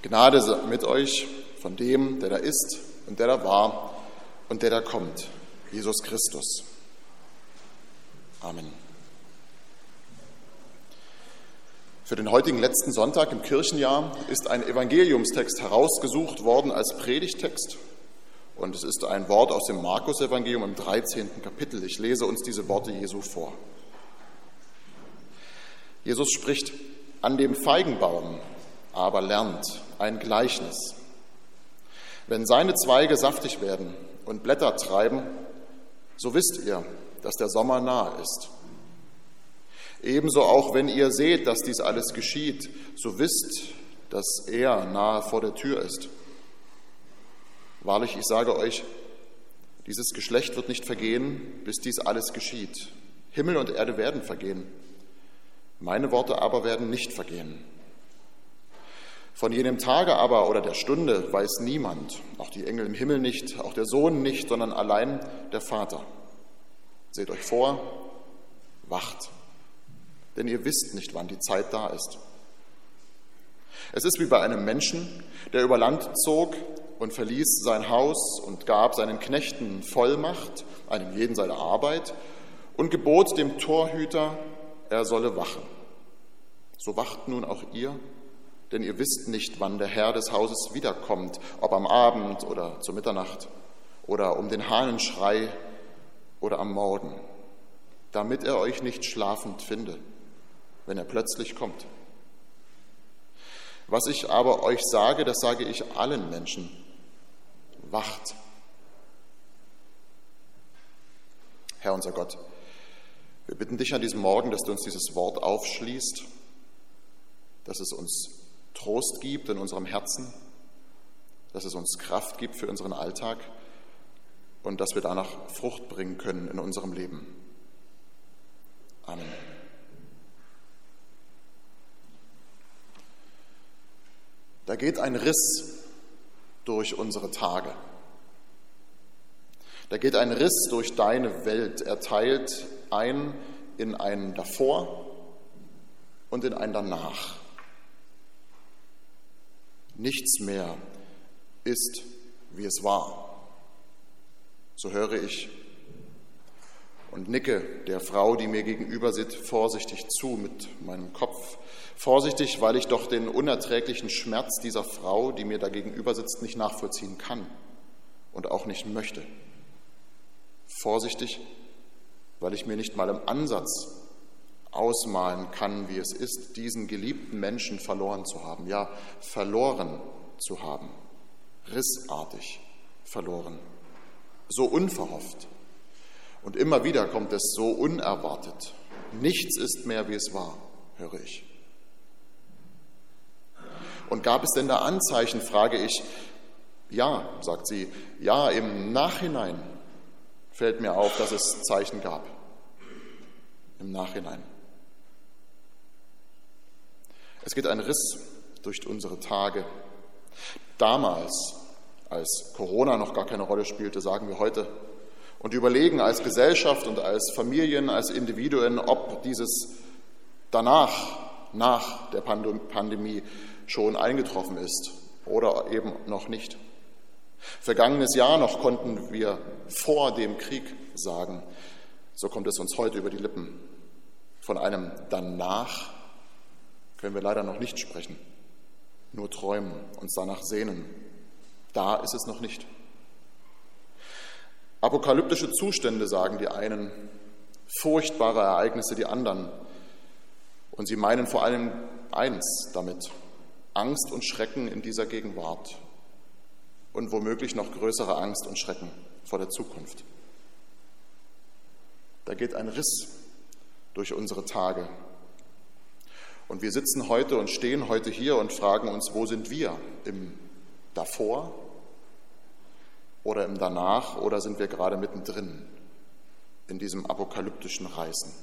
Gnade sei mit euch von dem, der da ist und der da war und der da kommt, Jesus Christus. Amen. Für den heutigen letzten Sonntag im Kirchenjahr ist ein Evangeliumstext herausgesucht worden als Predigttext. Und es ist ein Wort aus dem Markus-Evangelium im 13. Kapitel. Ich lese uns diese Worte Jesu vor. Jesus spricht: An dem Feigenbaum aber lernt ein Gleichnis. Wenn seine Zweige saftig werden und Blätter treiben, so wisst ihr, dass der Sommer nahe ist. Ebenso auch, wenn ihr seht, dass dies alles geschieht, so wisst, dass er nahe vor der Tür ist. Wahrlich, ich sage euch, dieses Geschlecht wird nicht vergehen, bis dies alles geschieht. Himmel und Erde werden vergehen, meine Worte aber werden nicht vergehen. Von jenem Tage aber oder der Stunde weiß niemand, auch die Engel im Himmel nicht, auch der Sohn nicht, sondern allein der Vater. Seht euch vor, wacht, denn ihr wisst nicht, wann die Zeit da ist. Es ist wie bei einem Menschen, der über Land zog und verließ sein Haus und gab seinen Knechten Vollmacht, einem jeden seine Arbeit, und gebot dem Torhüter, er solle wachen. So wacht nun auch ihr, denn ihr wisst nicht, wann der Herr des Hauses wiederkommt, ob am Abend oder zur Mitternacht oder um den Hahnenschrei oder am Morgen, damit er euch nicht schlafend finde, wenn er plötzlich kommt. Was ich aber euch sage, das sage ich allen Menschen: Wacht. Herr unser Gott, wir bitten dich an diesem Morgen, dass du uns dieses Wort aufschließt, dass es uns Trost gibt in unserem Herzen, dass es uns Kraft gibt für unseren Alltag und dass wir danach Frucht bringen können in unserem Leben. Amen. Da geht ein Riss durch unsere Tage. Da geht ein Riss durch deine Welt. Er teilt ein in ein Davor und in ein Danach. Nichts mehr ist, wie es war. So höre ich und nicke der Frau, die mir gegenüber sitzt, vorsichtig zu mit meinem Kopf. Vorsichtig, weil ich doch den unerträglichen Schmerz dieser Frau, die mir da gegenüber sitzt, nicht nachvollziehen kann und auch nicht möchte. Vorsichtig, weil ich mir nicht mal im Ansatz ausmalen kann, wie es ist, diesen geliebten Menschen verloren zu haben. Ja, verloren zu haben. Rissartig verloren. So unverhofft. Und immer wieder kommt es so unerwartet. Nichts ist mehr, wie es war, höre ich. Und gab es denn da Anzeichen, frage ich. Ja, sagt sie, ja, im Nachhinein fällt mir auf, dass es Zeichen gab. Im Nachhinein. Es geht ein Riss durch unsere Tage. Damals, als Corona noch gar keine Rolle spielte, sagen wir heute, und überlegen als Gesellschaft und als Familien, als Individuen, ob dieses danach, nach der Pandemie schon eingetroffen ist oder eben noch nicht. Vergangenes Jahr noch konnten wir vor dem Krieg sagen, so kommt es uns heute über die Lippen. Von einem danach können wir leider noch nicht sprechen, nur träumen, uns danach sehnen. Da ist es noch nicht. Apokalyptische Zustände, sagen die einen, furchtbare Ereignisse die anderen. Und sie meinen vor allem eins damit: Angst und Schrecken in dieser Gegenwart und womöglich noch größere Angst und Schrecken vor der Zukunft. Da geht ein Riss durch unsere Tage. Und wir sitzen heute und stehen heute hier und fragen uns, wo sind wir? Im Davor oder im Danach, oder sind wir gerade mittendrin in diesem apokalyptischen Reißen?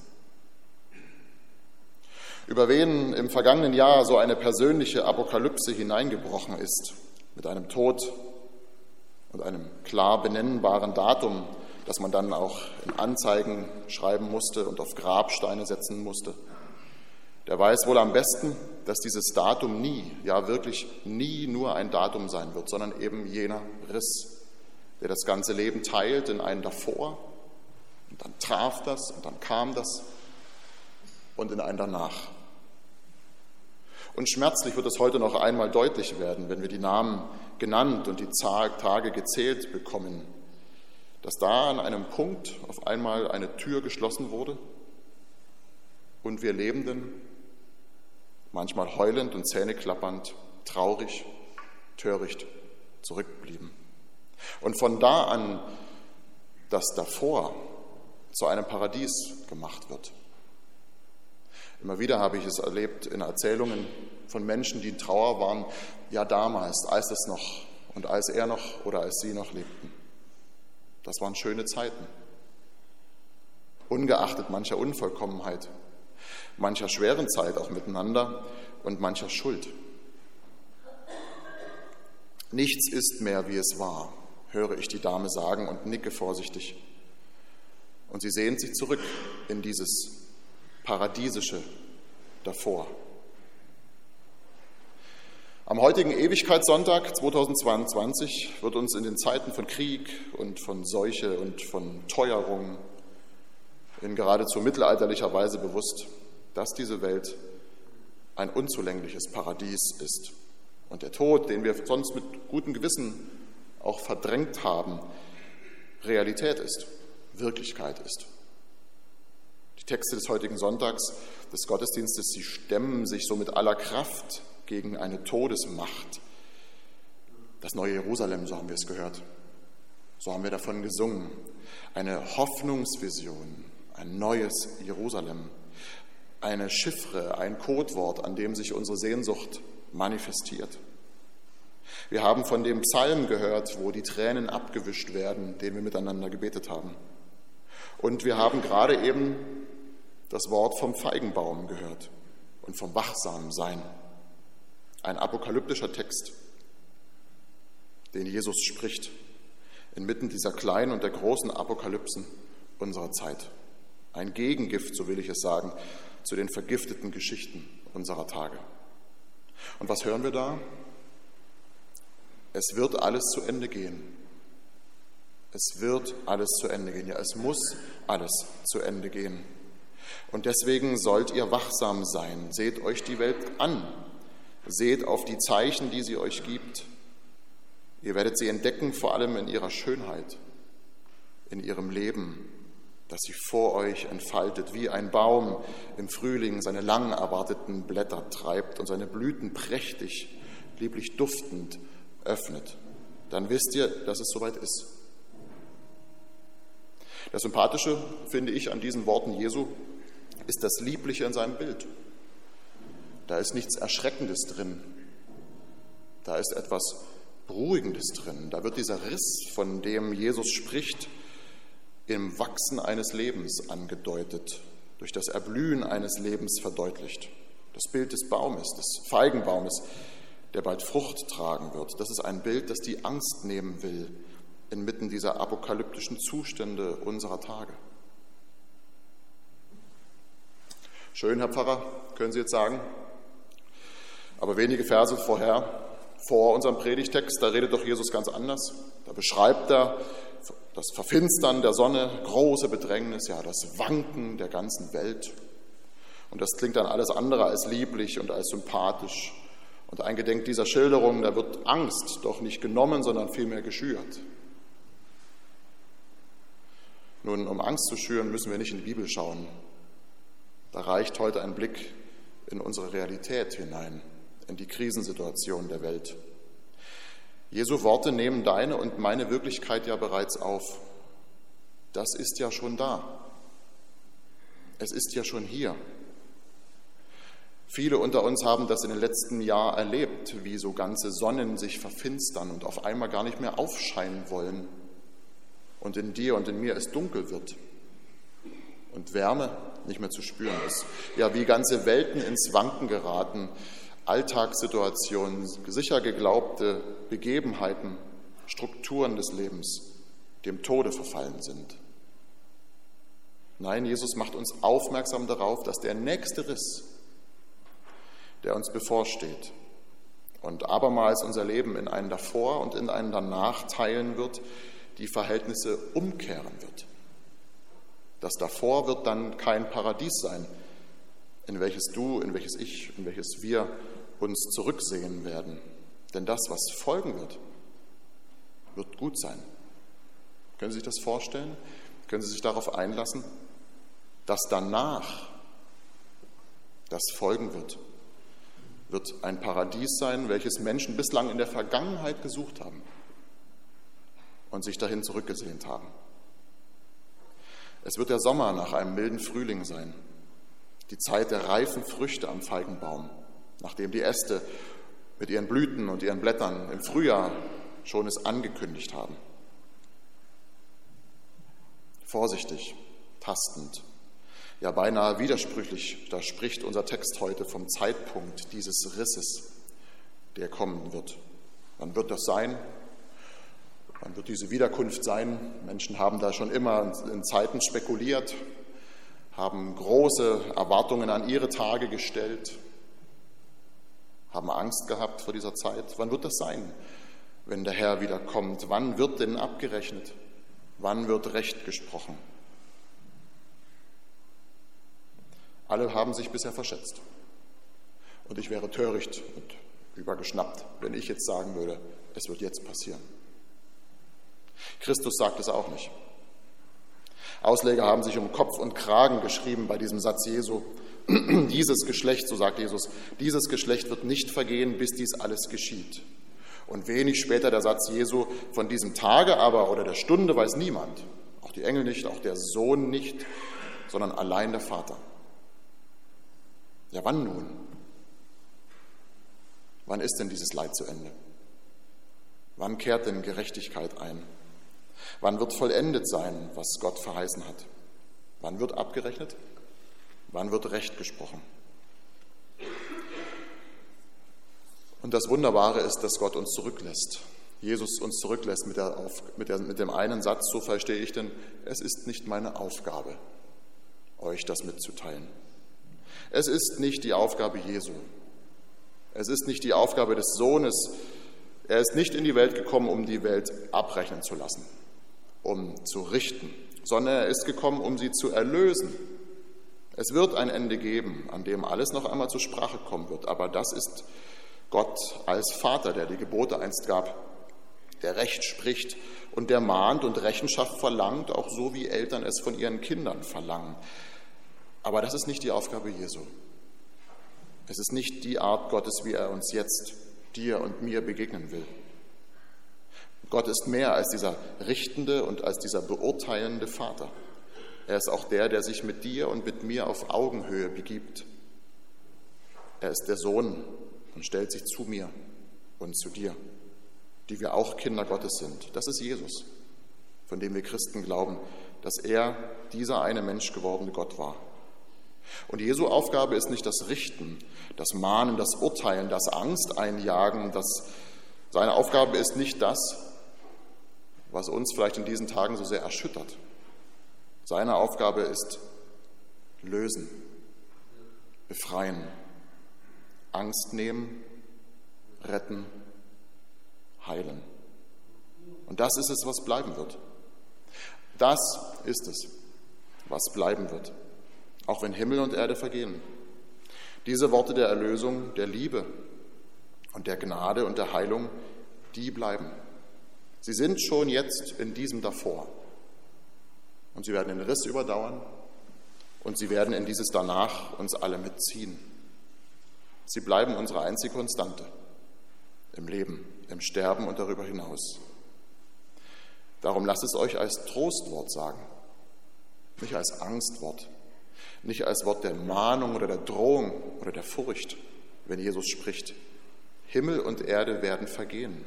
Über wen im vergangenen Jahr so eine persönliche Apokalypse hineingebrochen ist, mit einem Tod und einem klar benennbaren Datum, das man dann auch in Anzeigen schreiben musste und auf Grabsteine setzen musste, der weiß wohl am besten, dass dieses Datum nie, ja wirklich nie nur ein Datum sein wird, sondern eben jener Riss, der das ganze Leben teilt in einen davor, und dann traf das und dann kam das und in einen danach. Und schmerzlich wird es heute noch einmal deutlich werden, wenn wir die Namen genannt und die Tage gezählt bekommen, dass da an einem Punkt auf einmal eine Tür geschlossen wurde und wir Lebenden, manchmal heulend und zähneklappernd, traurig, töricht zurückblieben. Und von da an das davor zu einem Paradies gemacht wird. Immer wieder habe ich es erlebt in Erzählungen von Menschen, die in Trauer waren, ja damals, als es noch und als er noch oder als sie noch lebten. Das waren schöne Zeiten. Ungeachtet mancher Unvollkommenheit, mancher schweren Zeit auch miteinander und mancher Schuld. Nichts ist mehr, wie es war, höre ich die Dame sagen und nicke vorsichtig. Und sie sehnt sich zurück in dieses Paradiesische davor. Am heutigen Ewigkeitssonntag 2022 wird uns in den Zeiten von Krieg und von Seuche und von Teuerung in geradezu mittelalterlicher Weise bewusst, dass diese Welt ein unzulängliches Paradies ist und der Tod, den wir sonst mit gutem Gewissen auch verdrängt haben, Realität ist, Wirklichkeit ist. Die Texte des heutigen Sonntags, des Gottesdienstes, sie stemmen sich so mit aller Kraft gegen eine Todesmacht. Das neue Jerusalem, so haben wir es gehört. So haben wir davon gesungen. Eine Hoffnungsvision, ein neues Jerusalem. Eine Chiffre, ein Codewort, an dem sich unsere Sehnsucht manifestiert. Wir haben von dem Psalm gehört, wo die Tränen abgewischt werden, den wir miteinander gebetet haben. Und wir haben gerade eben das Wort vom Feigenbaum gehört und vom Wachsamsein. Ein apokalyptischer Text, den Jesus spricht, inmitten dieser kleinen und der großen Apokalypsen unserer Zeit. Ein Gegengift, so will ich es sagen, zu den vergifteten Geschichten unserer Tage. Und was hören wir da? Es wird alles zu Ende gehen. Es wird alles zu Ende gehen. Ja, es muss alles zu Ende gehen. Und deswegen sollt ihr wachsam sein. Seht euch die Welt an. Seht auf die Zeichen, die sie euch gibt. Ihr werdet sie entdecken, vor allem in ihrer Schönheit, in ihrem Leben, das sich vor euch entfaltet, wie ein Baum im Frühling seine lang erwarteten Blätter treibt und seine Blüten prächtig, lieblich duftend öffnet. Dann wisst ihr, dass es soweit ist. Das Sympathische, finde ich, an diesen Worten Jesu ist das Liebliche in seinem Bild. Da ist nichts Erschreckendes drin. Da ist etwas Beruhigendes drin. Da wird dieser Riss, von dem Jesus spricht, im Wachsen eines Lebens angedeutet, durch das Erblühen eines Lebens verdeutlicht. Das Bild des Baumes, des Feigenbaumes, der bald Frucht tragen wird. Das ist ein Bild, das die Angst nehmen will, inmitten dieser apokalyptischen Zustände unserer Tage. Schön, Herr Pfarrer, können Sie jetzt sagen. Aber wenige Verse vor unserem Predigtext, da redet doch Jesus ganz anders. Da beschreibt er das Verfinstern der Sonne, große Bedrängnis, ja, das Wanken der ganzen Welt. Und das klingt dann alles andere als lieblich und als sympathisch. Und eingedenk dieser Schilderung, da wird Angst doch nicht genommen, sondern vielmehr geschürt. Nun, um Angst zu schüren, müssen wir nicht in die Bibel schauen. Da reicht heute ein Blick in unsere Realität hinein, in die Krisensituation der Welt. Jesu Worte nehmen deine und meine Wirklichkeit ja bereits auf. Das ist ja schon da. Es ist ja schon hier. Viele unter uns haben das in den letzten Jahren erlebt, wie so ganze Sonnen sich verfinstern und auf einmal gar nicht mehr aufscheinen wollen und in dir und in mir es dunkel wird und Wärme nicht mehr zu spüren ist. Ja, wie ganze Welten ins Wanken geraten, Alltagssituationen, sicher geglaubte Begebenheiten, Strukturen des Lebens dem Tode verfallen sind. Nein, Jesus macht uns aufmerksam darauf, dass der nächste Riss, der uns bevorsteht und abermals unser Leben in einen davor und in einen danach teilen wird, die Verhältnisse umkehren wird. Das davor wird dann kein Paradies sein, in welches du, in welches ich, in welches wir uns zurücksehen werden. Denn das, was folgen wird, wird gut sein. Können Sie sich das vorstellen? Können Sie sich darauf einlassen, dass danach das folgen wird ein Paradies sein, welches Menschen bislang in der Vergangenheit gesucht haben und sich dahin zurückgesehnt haben. Es wird der Sommer nach einem milden Frühling sein, die Zeit der reifen Früchte am Feigenbaum, nachdem die Äste mit ihren Blüten und ihren Blättern im Frühjahr schon es angekündigt haben. Vorsichtig, tastend, ja beinahe widersprüchlich, da spricht unser Text heute vom Zeitpunkt dieses Risses, der kommen wird. Wann wird das sein? Wann wird diese Wiederkunft sein? Menschen haben da schon immer in Zeiten spekuliert, haben große Erwartungen an ihre Tage gestellt, haben Angst gehabt vor dieser Zeit. Wann wird das sein, wenn der Herr wiederkommt? Wann wird denn abgerechnet? Wann wird Recht gesprochen? Alle haben sich bisher verschätzt. Und ich wäre töricht und übergeschnappt, wenn ich jetzt sagen würde, es wird jetzt passieren. Christus sagt es auch nicht. Ausleger haben sich um Kopf und Kragen geschrieben bei diesem Satz Jesu. Dieses Geschlecht, so sagt Jesus, dieses Geschlecht wird nicht vergehen, bis dies alles geschieht. Und wenig später der Satz Jesu, von diesem Tage aber oder der Stunde weiß niemand, auch die Engel nicht, auch der Sohn nicht, sondern allein der Vater. Ja, wann nun? Wann ist denn dieses Leid zu Ende? Wann kehrt denn Gerechtigkeit ein? Wann wird vollendet sein, was Gott verheißen hat? Wann wird abgerechnet? Wann wird Recht gesprochen? Und das Wunderbare ist, dass Gott uns zurücklässt. Jesus uns zurücklässt mit dem einen Satz, so verstehe ich denn, es ist nicht meine Aufgabe, euch das mitzuteilen. Es ist nicht die Aufgabe Jesu. Es ist nicht die Aufgabe des Sohnes. Er ist nicht in die Welt gekommen, um die Welt abrechnen zu lassen, um zu richten, sondern er ist gekommen, um sie zu erlösen. Es wird ein Ende geben, an dem alles noch einmal zur Sprache kommen wird, aber das ist Gott als Vater, der die Gebote einst gab, der Recht spricht und der mahnt und Rechenschaft verlangt, auch so wie Eltern es von ihren Kindern verlangen. Aber das ist nicht die Aufgabe Jesu. Es ist nicht die Art Gottes, wie er uns jetzt, dir und mir begegnen will. Gott ist mehr als dieser richtende und als dieser beurteilende Vater. Er ist auch der sich mit dir und mit mir auf Augenhöhe begibt. Er ist der Sohn und stellt sich zu mir und zu dir, die wir auch Kinder Gottes sind. Das ist Jesus, von dem wir Christen glauben, dass er dieser eine Mensch gewordene Gott war. Und Jesu Aufgabe ist nicht das Richten, das Mahnen, das Urteilen, das Angst einjagen. Seine Aufgabe ist nicht das, was uns vielleicht in diesen Tagen so sehr erschüttert. Seine Aufgabe ist lösen, befreien, Angst nehmen, retten, heilen. Und das ist es, was bleiben wird. Das ist es, was bleiben wird, auch wenn Himmel und Erde vergehen. Diese Worte der Erlösung, der Liebe und der Gnade und der Heilung, die bleiben. Sie sind schon jetzt in diesem davor. Und sie werden den Riss überdauern und sie werden in dieses danach uns alle mitziehen. Sie bleiben unsere einzige Konstante im Leben, im Sterben und darüber hinaus. Darum lasst es euch als Trostwort sagen, nicht als Angstwort, nicht als Wort der Mahnung oder der Drohung oder der Furcht, wenn Jesus spricht. Himmel und Erde werden vergehen,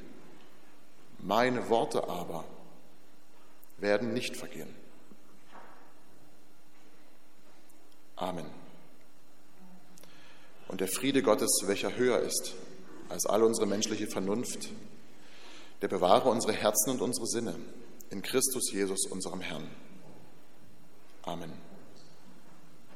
meine Worte aber werden nicht vergehen. Amen. Und der Friede Gottes, welcher höher ist als all unsere menschliche Vernunft, der bewahre unsere Herzen und unsere Sinne in Christus Jesus, unserem Herrn. Amen.